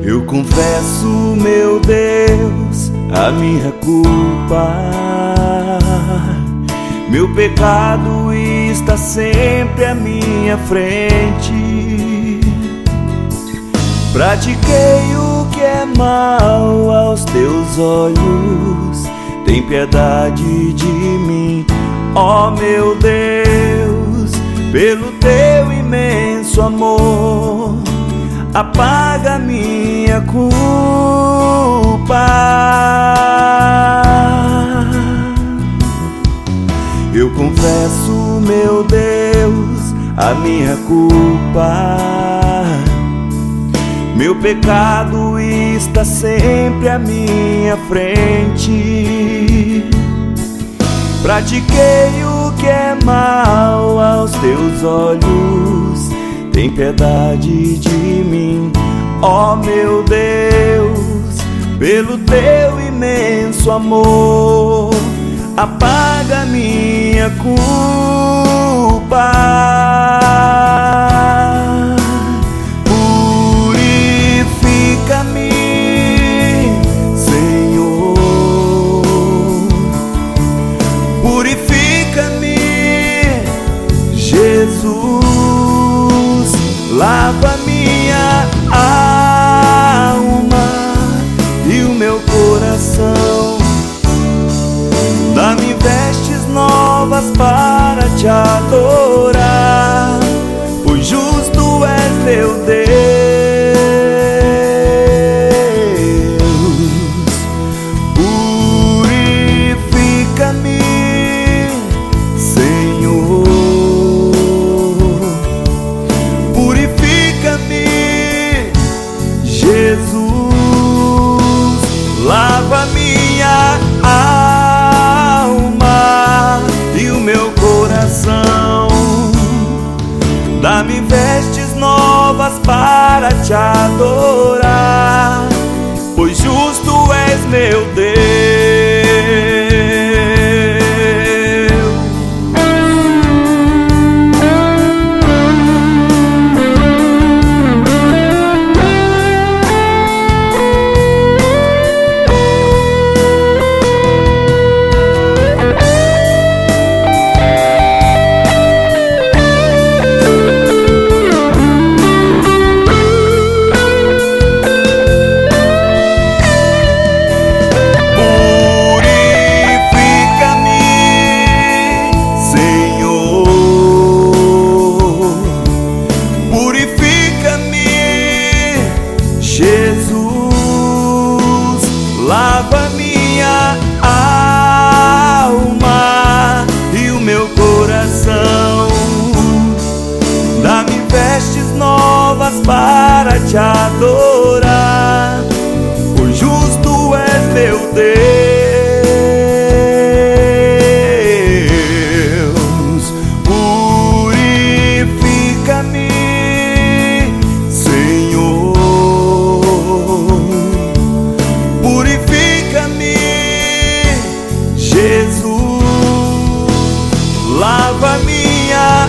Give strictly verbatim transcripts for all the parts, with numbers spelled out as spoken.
Eu confesso, meu Deus, a minha culpa. Meu pecado está sempre à minha frente. Pratiquei o que é mal aos teus olhos. Tem piedade de mim, ó meu Deus. Pelo teu imenso amor, apaga minha culpa. Eu confesso, meu Deus, a minha culpa. Meu pecado está sempre à minha frente. Pratiquei o que é mal aos teus olhos. Tem piedade de mim, ó meu Deus. Pelo teu imenso amor, apaga minha culpa. Purifica-me, Senhor. Purifica-me, Jesus. Lava minha alma e o meu coração. Dá-me vestes novas para te adorar, pois justo és meu Deus. Purifica-me, Senhor. Purifica-me, Jesus. Lava minha alma e o meu coração. Dá-me vestes novas para te adorar, pois justo és meu Deus. Jesus, lava minha alma e o meu coração. Dá-me vestes novas para te adorar, pois justo és meu Deus. Purifica-me, Senhor. Purifica-me, Jesus. Lava minha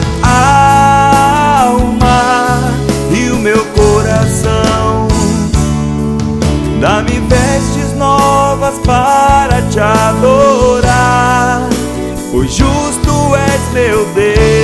alma e o meu coração. Dá-me vestes novas para te adorar, pois justo és meu Deus.